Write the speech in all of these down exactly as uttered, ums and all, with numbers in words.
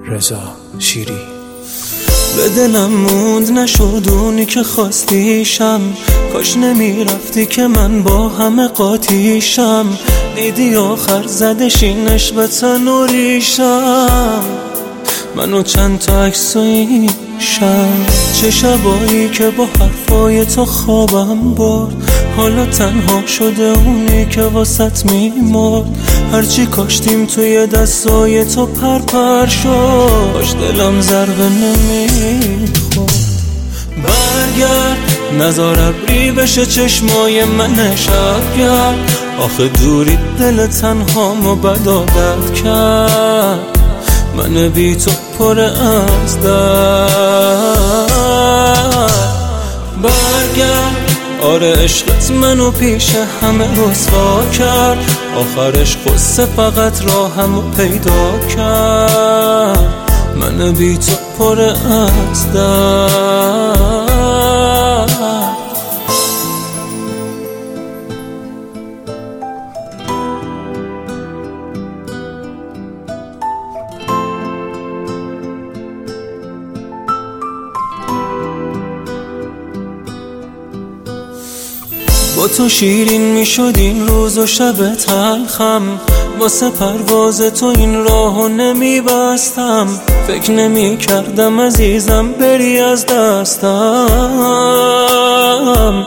رضا شیری. به دلم موند نشد اونی که خواستیشم، کاش نمیرفتی که من با همه قاطیشم. دیدی آخر زدش این عشق به تن و ریشم، منو چند تا عکس و ایشم. چه شبایی که با حرفای تو خوابم برد، حالا تنها شده اونی که واسط میمرد. هرچی کاشتیم توی دستای تو پر پر شد، باش دلم ضربه نمیخورد. برگرد نزار ابری بشه چشمای من شبگرد، آخه دوری دل تنهامو بد عادت کرد. من بی تو پر از درد. برگرد آره عشقت منو پیش همه رسوا کرد، آخرش قصه فقط راهمو پیدا کرد. من بی تو پر از درد. با تو شیرین میشد این روز و شب تلخم، واسه پرواز تو این راهو نمیبستم. فکر نمی کردم عزیزم بری از دستم.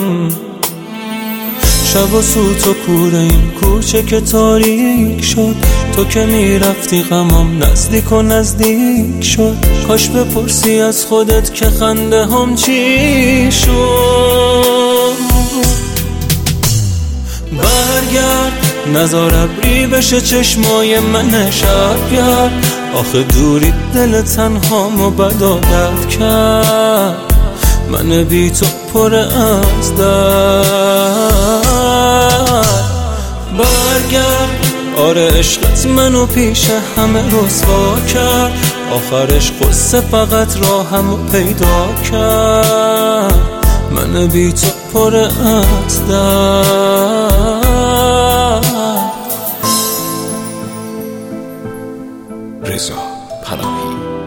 شب و سوت و کوره این کوچه که تاریک شد، تو که میرفتی غمام نزدیک و نزدیک شد. کاش بپرسی از خودت که خنده هم چی شد. برگرد نزار ابری بشه چشمای من شبگرد، آخه دوری دل تنهامو بد عادت کرد. من بی تو پر از درد. برگرد آره عشقت منو پیش همه رسوا کرد، آخرش قصه فقط راهمو پیدا کرد. من بی تو پر از درد. رضا پناهی.